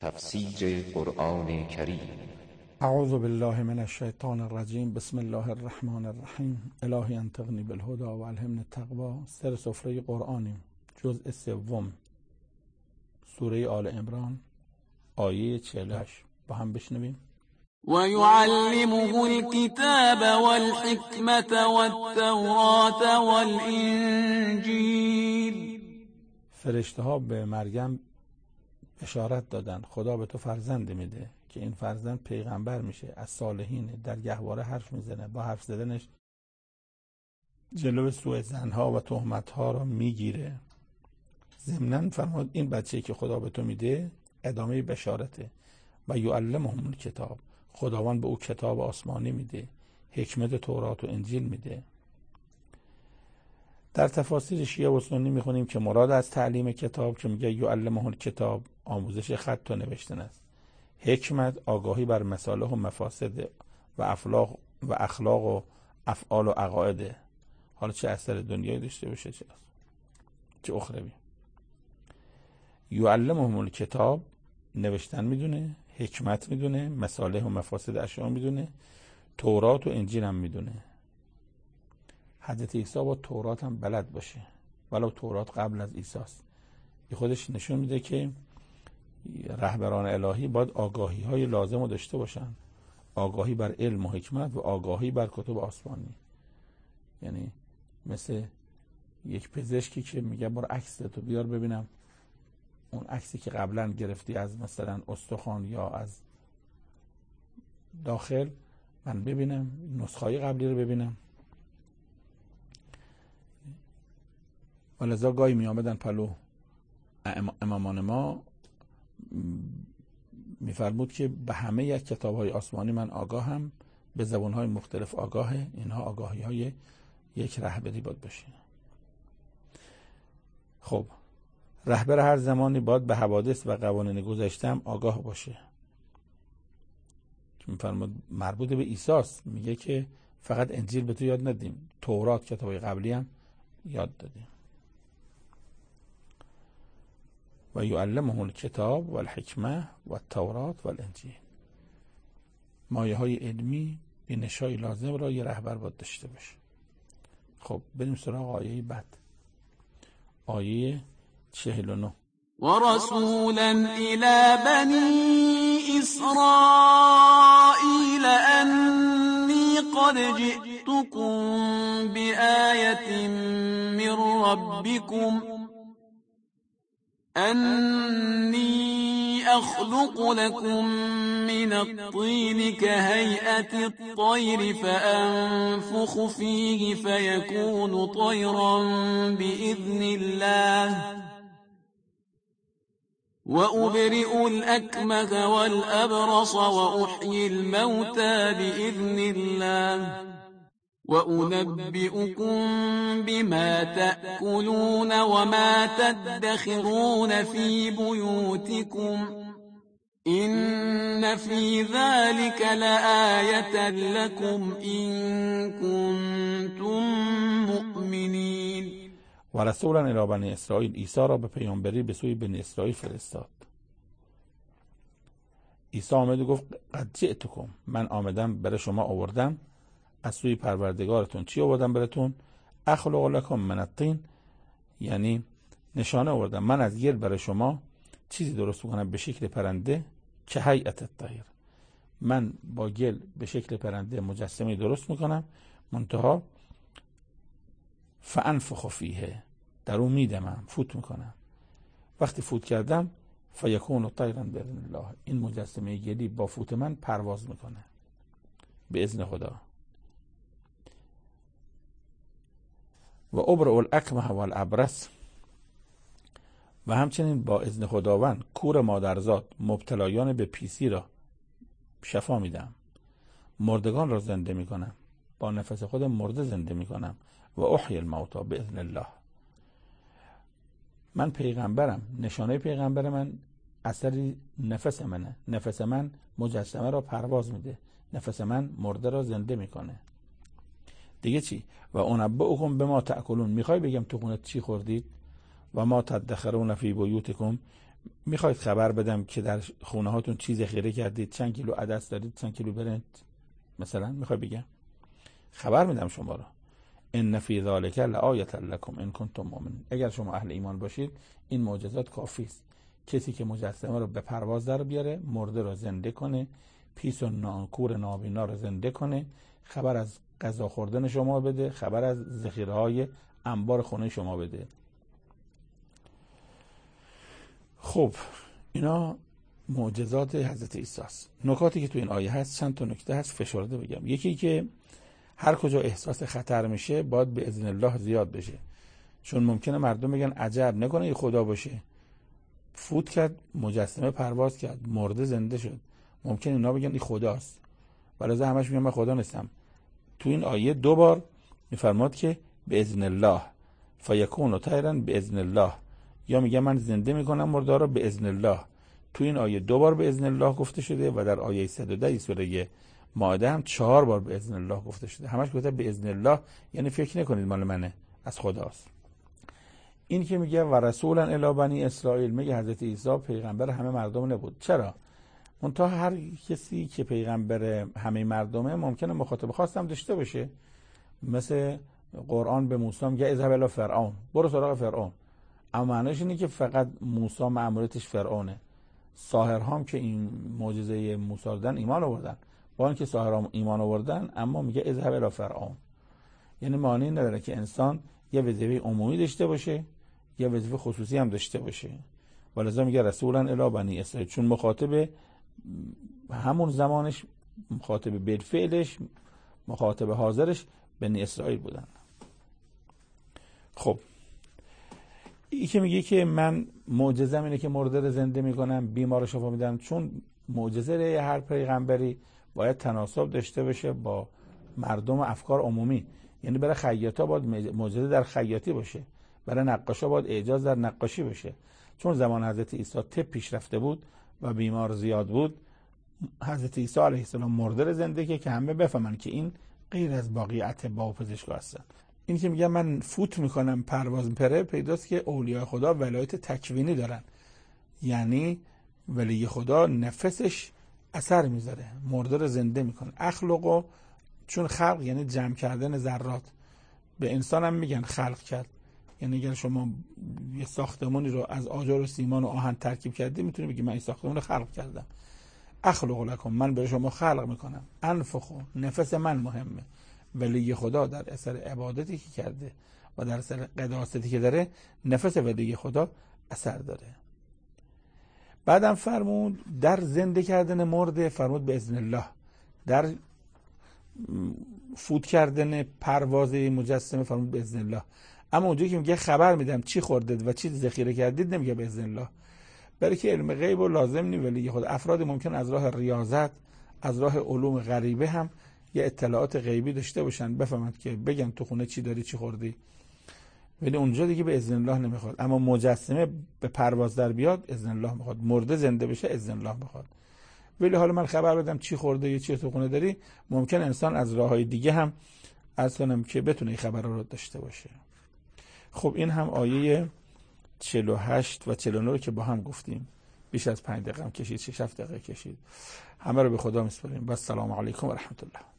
تفسیر قرآن کریم. اعوذ بالله من الشیطان الرجیم. بسم الله الرحمن الرحیم. الهی انطقنی بالهدی و الهمنی التقوی. سر سفره قرآنیم، جزء سوم، سوره آل عمران، آیه 48. با هم بشنویم. ويعلمه الكتاب والحكمة والتوراة والإنجيل. فرشته ها به مریم بشارت دادن خدا به تو فرزند میده که این فرزند پیغمبر میشه، از صالحینه، در گهواره حرف میزنه، با حرف زدنش جلو سوء زنها و تهمتها را میگیره. ضمناً فرمود این بچه‌ای که خدا به تو میده ادامه بشارته. و یعلمهم الکتاب، خداوند به او کتاب آسمانی میده، حکمت تورات و انجیل میده. در تفاسیر شیعه و سنی میخونیم که مراد از تعلیم کتاب که میگه یعلمه الکتاب آموزش خط و نوشتن است، حکمت آگاهی بر مصالح و مفاسد و اخلاق و افعال و عقاید، حالا چه اثر دنیایی داشته باشه چه اخروی. یعلمهم الکتاب نوشتن میدونه، حکمت میدونه، مصالح و مفاسد اشیاء میدونه، تورات و انجیل هم میدونه. حضرت عیسی با تورات هم بلد باشه، ولو تورات قبل از عیسی است. این خودش نشون میده که رهبران الهی باید آگاهی های لازم رو داشته باشن، آگاهی بر علم و حکمت و آگاهی بر کتب آسمانی. یعنی مثل یک پزشکی که میگه برو عکس تو بیار ببینم، اون عکسی که قبلا گرفتی از مثلا استخوان یا از داخل، من ببینم نسخه‌های قبلی رو ببینم. ولذا گاهی می آمدن پلو امامان ما، میفرمود که به همه یک کتاب‌های آسمانی من آگاهم، به زبان‌های مختلف آگاهه. اینها آگاهی‌های یک رهبری باید باشه. خب رهبر هر زمانی باید به حوادث و قوانین گذشته هم آگاه باشه. که میفرمود مربوط به عیسی است، میگه که فقط انجیل به تو یاد ندیم، تورات کتاب‌های قبلی هم یاد دادیم. و یعلمه الکتاب و الحکمه و التورات و الانجیل. مایه های علمی، بینش‌های لازم را یه رهبر باید داشته باشه. خب بریم سراغ آیه بعد، آیه 49. ورسولا إلى بني إسرائيل أني قد جئتكم بآية من ربكم أني أخلق لكم من الطين كهيئة الطير فأنفخ فيه فيكون طيرا بإذن الله وأبرئ الأكمه والأبرص وأحيي الموتى بإذن الله وأنبئكم بما تأكلون وما تدخرون في بيوتكم إن في ذلك لآية لكم إن كنتم مؤمنين. و رسولا الی بنی اسرائیل، عیسی را به پیامبری به سوی بنی اسرائیل فرستاد. عیسی آمد و گفت قد جئتکم، من آمدم برای شما آوردم از سوی پروردگارتون. چی آوردم براتون؟ اخلق لکم من الطین، یعنی نشانه آوردم من از گل برای شما چیزی درست میکنم به شکل پرنده که هیئت الطیر، من با گل به شکل پرنده مجسمه درست میکنم، منتها فانفخ فیه، در اون میدمم، فوت میکنم. وقتی فوت کردم فیکون طیرا باذن الله، این مجسمه گلی با فوت من پرواز میکنه به اذن خدا. و ابرئ الاکمه و الابرص، و همچنین با اذن خداوند کور مادرزاد مبتلایان به پیسی را شفا میدم، مردگان را زنده میکنم، با نفس خود مرده زنده میکنم. و احیی الموتى باذن الله، من پیغمبرم، نشانه پیغمبر من اثری نفس منه، نفس من مجسمه را پرواز میده، نفس من مرده را زنده میکنه. دیگه چی؟ و انبئکم بما تأکلون، میخوای بگم تو خونت چی خوردید؟ و ما تدخرون فی بیوتکم، میخواید خبر بدم که در خونه هاتون چی ذخیره کردید، چند کیلو عدس دارید، چند کیلو برنج مثلا، میخوای بگم خبر میدم شما را. ان فی ذلک لآیة لکم ان کنتم مؤمنین. اگر شما اهل ایمان باشید این معجزات کافی است. کسی که مجسمه رو به پرواز در بیاره، مرده رو زنده کنه، پیس و کور نابینا رو زنده کنه، خبر از غذا خوردن شما بده، خبر از ذخیره های انبار خونه شما بده. خب اینا معجزات حضرت عیسی است. نکاتی که تو این آیه هست، چند تا نکته هست فشرده بگم. یکی که هر کجا احساس خطر میشه باید به اذن الله زیاد بشه، چون ممکنه مردم بگن عجب نکنه این خدا باشه، فوت کرد، مجسمه پرواز کرد، مرده زنده شد، ممکنه اینا بگن این خداست، ولذا همش میگن من خدا نیستم. تو این آیه 2 بار میفرماد که به اذن الله فیکون طیرا به اذن الله، یا میگه من زنده میکنم مرده رو به اذن الله. تو این آیه 2 بار به اذن الله گفته شده و در آیه 110 سوره مائده هم 4 بار به اذن الله گفته شده. همش گفته به اذن الله، یعنی فکر نکنید مال منه، از خداست. این که میگه و رسولا الی بنی اسرائیل، میگه حضرت عیسی پیغمبر همه مردم نبود. چرا؟ منتها هر کسی که پیغمبر همه مردمه ممکنه مخاطب خاص هم داشته باشه. مثل قرآن به موسی میگه اذهب الی فرعون، برو سراغ فرعون، اما معنیش اینه که فقط موسی مأموریتش فرعونه. ساحرها هم که این معجزه موسی دادن ایمان آوردن، با اینکه ساحرها ایمان آوردن اما میگه اذهب الی فرعون، یعنی معنی نداره که انسان یه وظیفه عمومی داشته باشه یه وظیفه خصوصی هم داشته باشه. ولذا میگه رسولا الی بنی اسرائیل، چون مخاطب همون زمانش، مخاطب بالفعلش، مخاطب حاضرش بنی اسرائیل بودن. خب این که میگه که من معجزه‌م اینه که مرده رو زنده میکنم، بیمار شفا میدم، چون معجزه هر پیغمبری باید تناسب داشته باشه با مردم و افکار عمومی. یعنی برای خیاطا باید معجزه در خیاطی باشه، برای نقاشا باید اعجاز در نقاشی باشه. چون زمان حضرت عیسی طب پیشرفته بود و بیمار زیاد بود، حضرت عیسی علیه السلام مرده رو زنده که همه بفهمن که این غیر از باقی اطباء و پزشکا هستن. این که میگه من فوت میکنم پرواز میپره، پیداست که اولیاء خدا ولایت تکوینی دارن، یعنی ولی خدا نفسش اثر میذاره، مرده رو زنده میکنه. اخلقو، چون خلق یعنی جمع کردن ذرات، به انسان هم میگن خلق کرد. یعنی اگر شما یه ساختمانی رو از آجر و سیمان و آهن ترکیب کردی، میتونی بگی من این ساختمان رو خلق کردم. اخلق لکم، من برای شما خلق میکنم. انفخو، نفس من مهمه. ولی خدا در اثر عبادتی که کرده و در اثر قداستی که داره، نفس ولی خدا اثر داره. بعدم فرمود در زنده کردن مرده، فرمود به اذن الله. در فوت کردن پرواز مجسمه فرمود به اذن الله. اما اونجایی که میگه خبر میدم چی خوردید و چی ذخیره کردید، نمیگه به اذن الله، برای که علم غیب و لازم نی. ولی خود افراد ممکن از راه ریاضت، از راه علوم غریبه هم یه اطلاعات غیبی داشته باشن، بفهمند که بگن تو خونه چی داری، چی خوردی، ولی اونجا دیگه به اذن الله نمیخواد. اما مجسمه به پرواز در بیاد اذن الله میخواد، مرده زنده بشه اذن الله میخواد. ولی حالا من خبر بدم چی خورده یا چی تو خونه داری، ممکن انسان از راههای دیگه هم اصلا که بتونه این خبر رو داشته باشه. خب این هم آیه 48 و 49 رو که با هم گفتیم، بیش از 5 دقیقه هم کشید، 6-7 دقیقه کشید. همه رو به خدا میسپاریم. و السلام علیکم و رحمت الله.